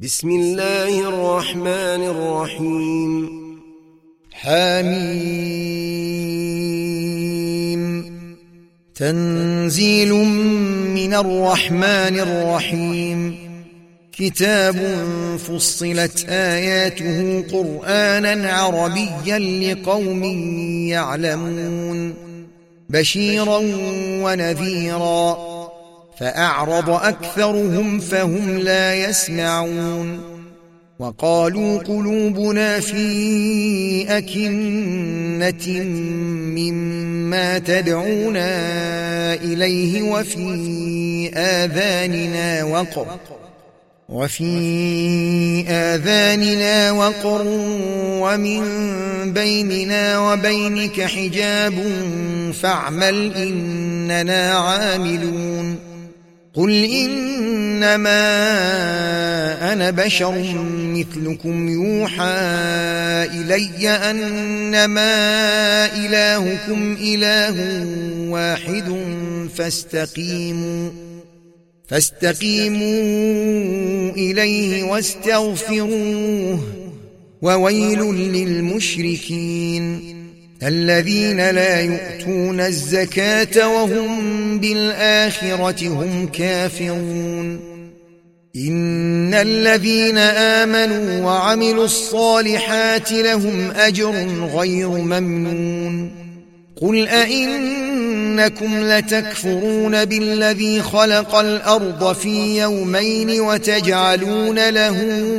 بسم الله الرحمن الرحيم. حميم. تنزيل من الرحمن الرحيم. كتاب فصلت آياته قرآنا عربيا لقوم يعلمون، بشيرا ونذيرا، فأعرض أكثرهم فهم لا يسمعون. وقالوا قلوبنا في أكنة مما تدعونا إليه وفي آذاننا وقر ومن بيننا وبينك حجاب فاعمل إننا عاملون. قل إنما أنا بشر مثلكم يوحى إلي أنما إلهكم إله واحد فاستقيموا إليه واستغفروه. وويل للمشركين الذين لا يؤتون الزكاة وهم بالآخرة هم كافرون. إن الذين آمنوا وعملوا الصالحات لهم أجر غير ممنون. قل أئنكم لتكفرون بالذي خلق الأرض في يومين وتجعلون له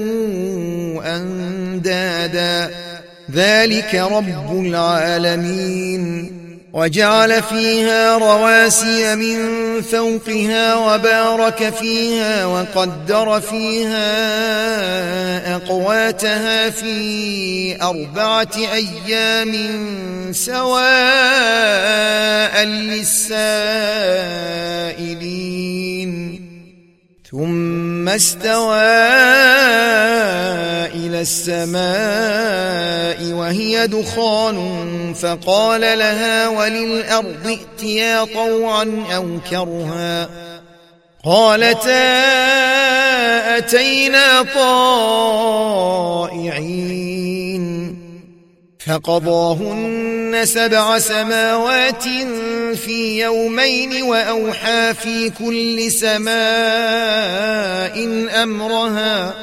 أندادا ذلك رب العالمين. وجعل فيها رواسي من فوقها وبارك فيها وقدر فيها أقواتها في 4 أيام سواء للسائلين. ثم استوى إلى السماء وهي دخان فقال لها وللأرض ائتيا طوعا أو كرها قالتا أتينا طائعين. فقضاهن 7 سماوات في يومين وأوحى في كل سماء أمرها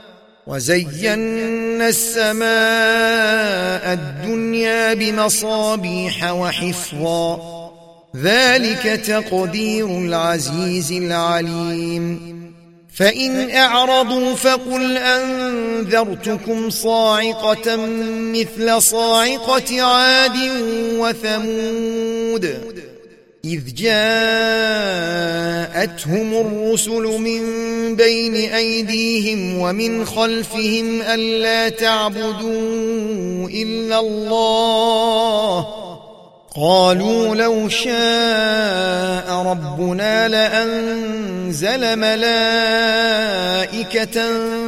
وزينا السماء الدنيا بمصابيح وحفظا ذلك تقدير العزيز العليم. فإن أعرضوا فقل أنذرتكم صاعقة مثل صاعقة عاد وثمود إذ جاءتهم الرسل من بين أيديهم ومن خلفهم ألا تعبدوا إلا الله قالوا لو شاء ربنا لأنزل ملائكة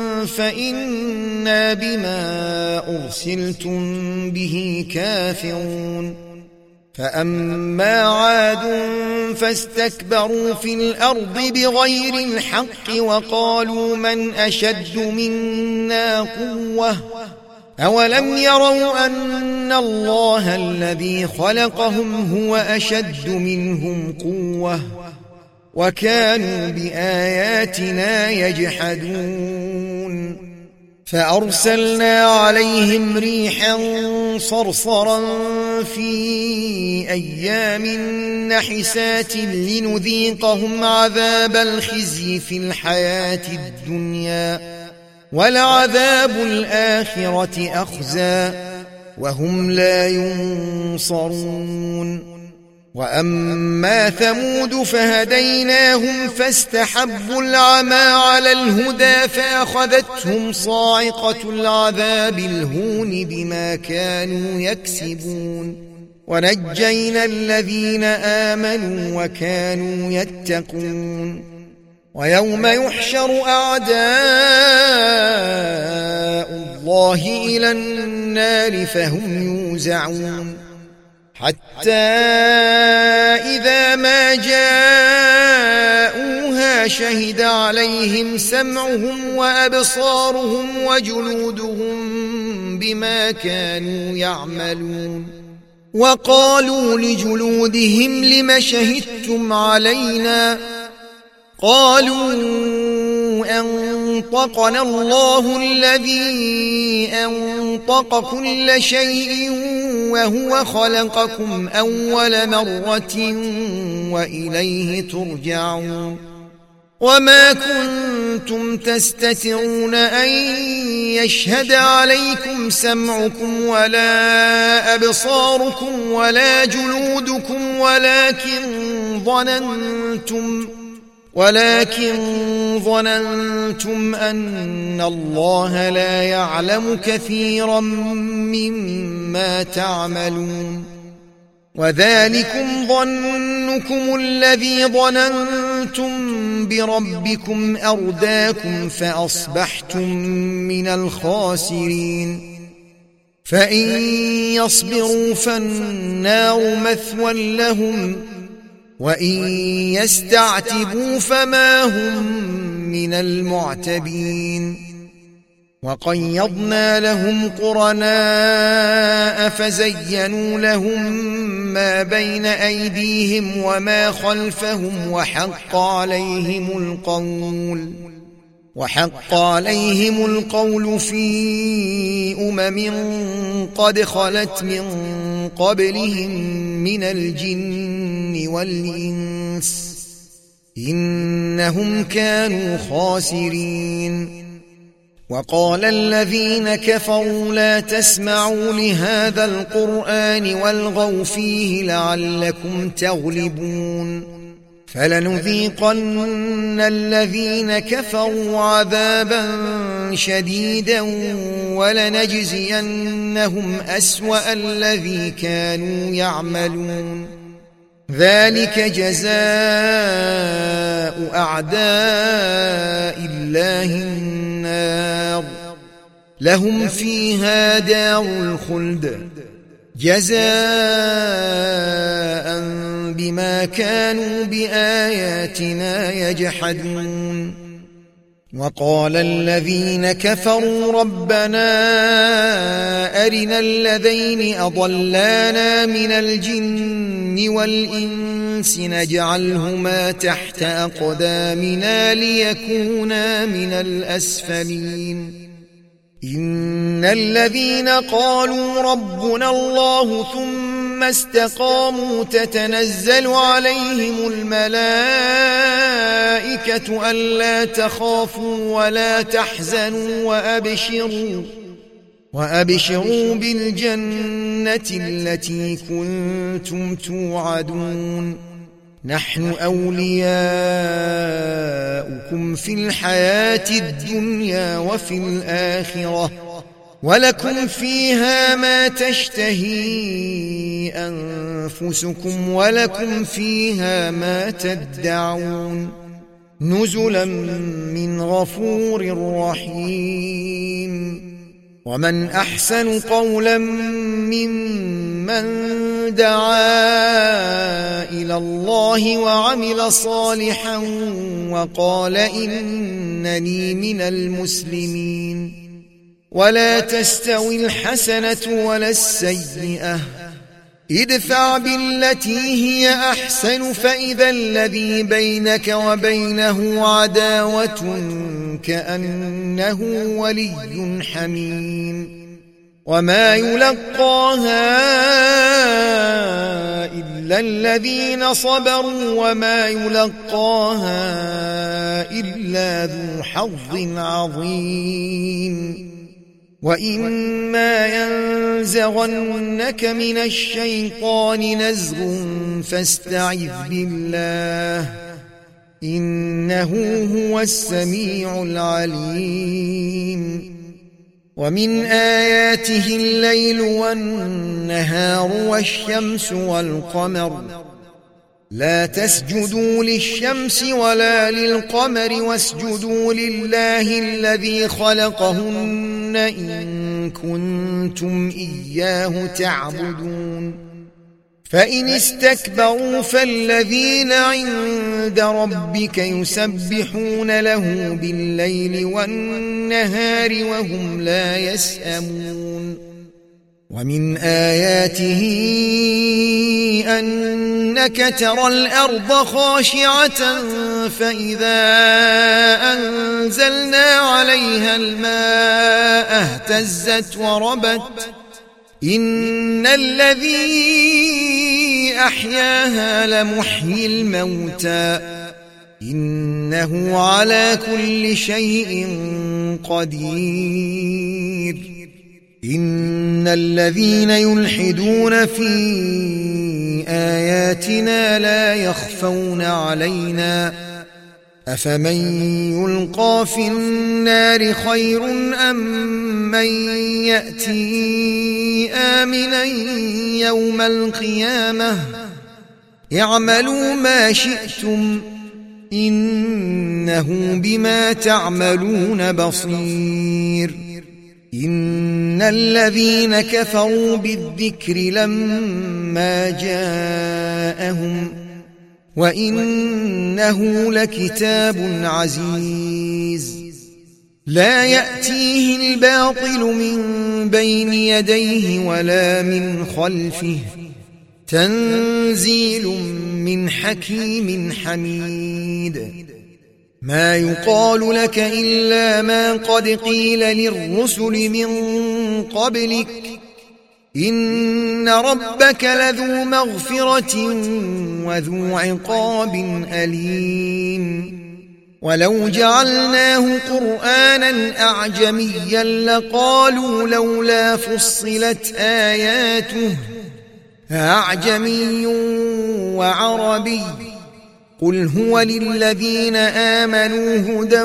فإنا بما أرسلتم به كافرون. فأما عاد فاستكبروا في الأرض بغير الحق وقالوا من أشد منا قوة أولم يروا أن الله الذي خلقهم هو أشد منهم قوة وكانوا بآياتنا يجحدون. فأرسلنا عليهم ريحا صرصرا في أيام نحسات لنذيقهم عذاب الخزي في الحياة الدنيا ولعذاب الآخرة أخزى وهم لا ينصرون. وأما ثمود فهديناهم فاستحبوا العمى على الهدى فأخذتهم صاعقة العذاب الهون بما كانوا يكسبون. ونجينا الذين آمنوا وكانوا يتقون. ويوم يحشر أعداء الله إلى النار فهم يوزعون حتى إذا ما جاءوها شهد عليهم سمعهم وأبصارهم وجلودهم بما كانوا يعملون. وقالوا لجلودهم لم شهدتم علينا؟ قالوا أنطقنا الله الذي أنطق كل شيء وهو خلقكم أول مرة وإليه ترجعون. وما كنتم تستترون أن يشهد عليكم سمعكم ولا أبصاركم ولا جلودكم ولكن ظننتم أن الله لا يعلم كثيرا مما تعملون. وذلكم ظنكم الذي ظننتم بربكم أرداكم فأصبحتم من الخاسرين. فإن يصبروا فالنار مثوى لهم وإن يستعتبوا فما هم من المعتبين. وقيضنا لهم قرناء فزينوا لهم ما بين أيديهم وما خلفهم وحق عليهم القول في قد خلت من قبلهم من الجن والإنس إنهم كانوا خاسرين. وقال الذين كفروا لا تسمعوا لهذا القرآن والغوا فيه لعلكم تغلبون. فلنذيقن الذين كفروا عذابا شديدا ولنجزينهم أسوأ الذي كانوا يعملون. ذلك جزاء أعداء الله النار لهم فيها دار الخلد جزاء بما كانوا بآياتنا يجحدون. وقال الذين كفروا ربنا أرنا الذين أضلانا من الجن والإنس نجعلهما تحت أقدامنا ليكونا من الأسفلين. إن الذين قالوا ربنا الله ثم استقاموا تتنزل عليهم الملائكة ألا تخافوا ولا تحزنوا وأبشروا بالجنة التي كنتم توعدون. نحن أولياؤكم في الحياة الدنيا وفي الآخرة ولكم فيها ما تشتهي أنفسكم ولكم فيها ما تدعون نزلا من غفور رحيم. ومن أحسن قولا ممن دعا إلى الله وعمل صالحا وقال إنني من المسلمين. ولا تستوي الحسنة ولا السيئة ادفع بالتي هي أحسن فإذا الذي بينك وبينه عداوة كأنه ولي حميم. وما يلقاها إلا الذين صبروا وما يلقاها إلا ذو حظ عظيم. وإما ينزغنك من الشيطان نزغ فاستعذ بالله إنه هو السميع العليم. ومن آياته الليل والنهار والشمس والقمر لا تسجدوا للشمس ولا للقمر واسجدوا لله الذي خلقهن إن كنتم إياه تعبدون. فإن استكبروا فالذين عند ربك يسبحون له بالليل والنهار وهم لا يسأمون ومن آياته أنك ترى الأرض خاشعة فإذا أنزلنا عليها الماء اهتزت وربت إن الذي أحياها لمحيي الموتى إنه على كل شيء قدير إن الذين يلحدون في آياتنا لا يخفون علينا أفمن يلقى في النار خير أم من يأتي آمنا يوم القيامة اعملوا ما شئتم إنه بما تعملون بصير إن الذين كفروا بالذكر لما جاءهم وإنه لكتاب عزيز لا يأتيه الباطل من بين يديه ولا من خلفه تنزيل من حكيم حميد ما يقال لك إلا ما قد قيل للرسل من قبلك إن ربك لذو مغفرة وذو عقاب أليم ولو جعلناه قرآنا أعجميا لقالوا لولا فصلت آياته أعجمي وعربي قل هو للذين آمنوا هدى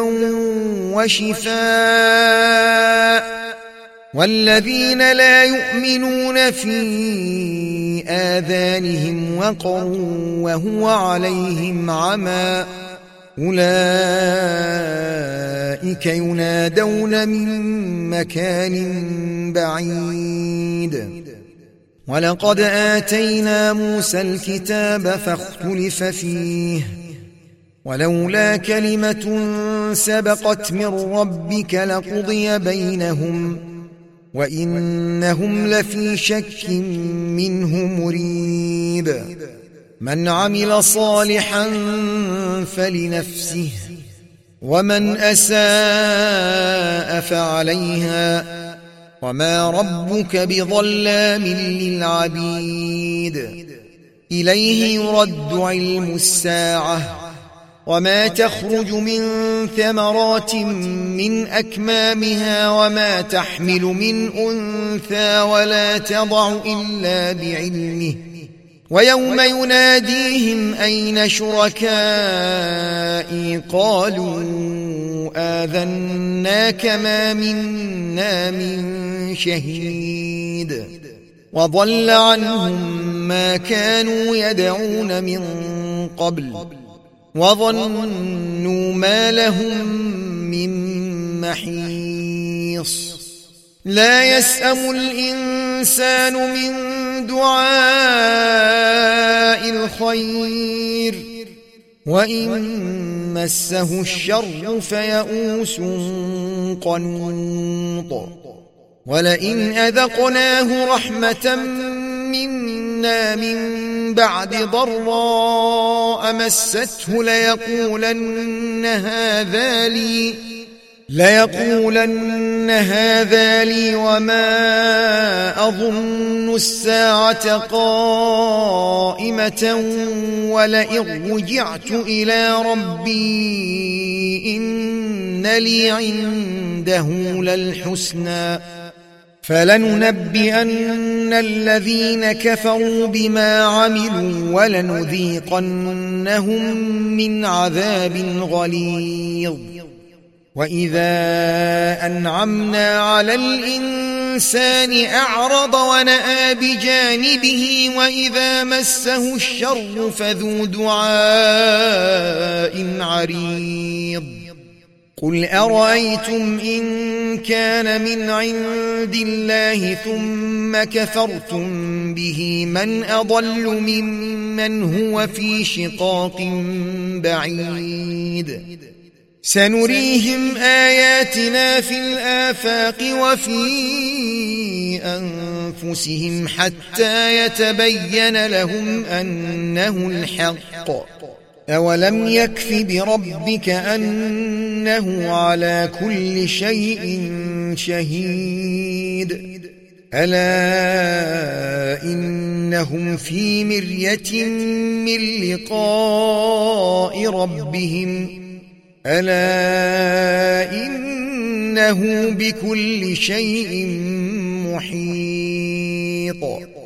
وشفاء والذين لا يؤمنون في آذانهم وقر وهو عليهم عمى أولئك ينادون من مكان بعيد ولقد آتينا موسى الكتاب فاختلف فيه ولولا كلمة سبقت من ربك لقضي بينهم وإنهم لفي شك منه مريب من عمل صالحا فلنفسه ومن أساء فعليها وما ربك بظلام للعبيد إليه يرد علم الساعة وما تخرج من ثمرات من أكمامها وما تحمل من أنثى ولا تضع إلا بعلمه ويوم يناديهم أين شركائي قالوا آذناك ما منا من شهيد وضل عنهم ما كانوا يدعون من قبل وظنوا ما لهم من محيص لا يسأم الإنسان من دعاء الخير وإن مسه الشر فيئوس قنوط ولئن أذقناه رحمة منا من بعد ضراء مسته ليقولن هذا لي وما أظن الساعة قائمة ولئن رجعت إلى ربي إن لي عنده للحسنى فلننبئن الذين كفروا بما عملوا ولنذيقنهم من عذاب غليظ وإذا أنعمنا على الإنسان أعرض ونأى بجانبه وإذا مسه الشر فذو دعاء عريض قل أرأيتم إن كان من عند الله ثم كفرتم به من أضل ممن هو في شقاق بعيد سنريهم آياتنا في الآفاق وفي أنفسهم حتى يتبين لهم أنه الحق أولم يكف بربك أنه على كل شيء شهيد ألا إنهم في مرية من لقاء ربهم ألا إنه بكل شيء محيط